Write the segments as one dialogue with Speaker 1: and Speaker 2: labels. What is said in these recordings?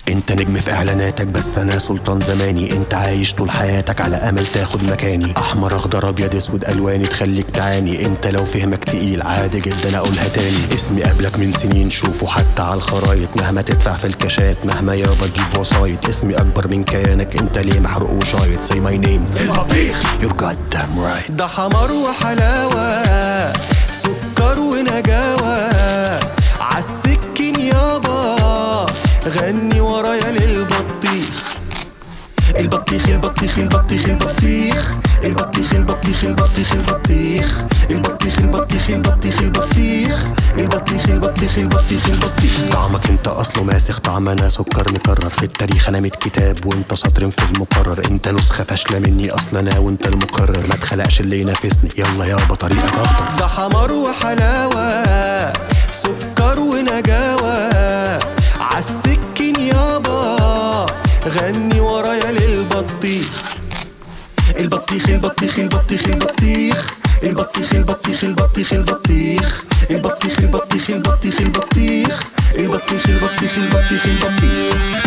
Speaker 1: انت نجم في اعلاناتك بس انا سلطان زماني. انت عايش طول حياتك على امل تاخد مكاني. احمر اخضر ابيض اسود الواني تخليك تعاني. انت لو فهمك تقيل عادي جدا اقولها تاني. اسمي قبلك من سنين شوفوا حتى على الخرايط. مهما تدفع في الكاشات مهما يابا تجيب وسايط. اسمي اكبر من كيانك انت ليه محروق وشايط. say my name البطيخ you're goddamn right.
Speaker 2: ده حمار وحلاوة سكر ونجاوة عالسكين يابا غني ورايا للبطيخ. البطيخ البطيخ البطيخ البطيخ البطيخ البطيخ البطيخ البطيخ البطيخ البطيخ البطيخ البطيخ البطيخ البطيخ البطيخ البطيخ.
Speaker 1: طعمك انت اصله ماسخ طعم انا سكر مكرر. في التاريخ انا 100 كتاب وانت سطر في المقرر. انت نسخة فاشلة مني اصلا انا وانت المقرر. ما تخلقش اللي ينافسني يلا يابا طريقك اخضر.
Speaker 2: ده حمار وحلاوة سكر ونجاوة عالسكين يابا غني ورايا للبطيخ. البطيخ البطيخ البطيخ البطيخ البطيخ البطيخ البطيخ البطيخ البطيخ البطيخ البطيخ البطيخ البطيخ البطيخ البطيخ البطيخ.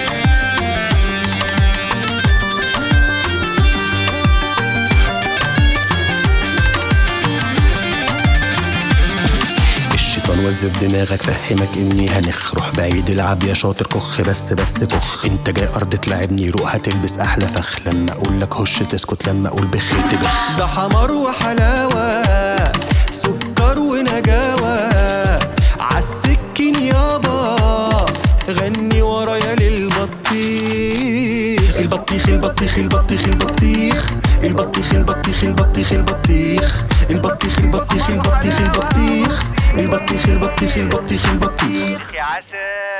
Speaker 1: وزف دماغك فهمك اني هنخ. روح بعيد العب يا شاطر كخ بس كخ. انت جاي ارض تلعبني روح هتلبس احلى فخ. لما اقول لك هش تسكت لما اقول بخ تبخ.
Speaker 2: ده حمار وحلاوة سكر ونجاوة عالسكين يابا غني ورايا للبطيخ. البطيخ البطيخ البطيخ البطيخ البطيخ البطيخ البطيخ البطيخ البطيخ البطيخ البطيخ البطيخ البطيخ البطيخ البطيخ البطيخ
Speaker 3: يا عسل.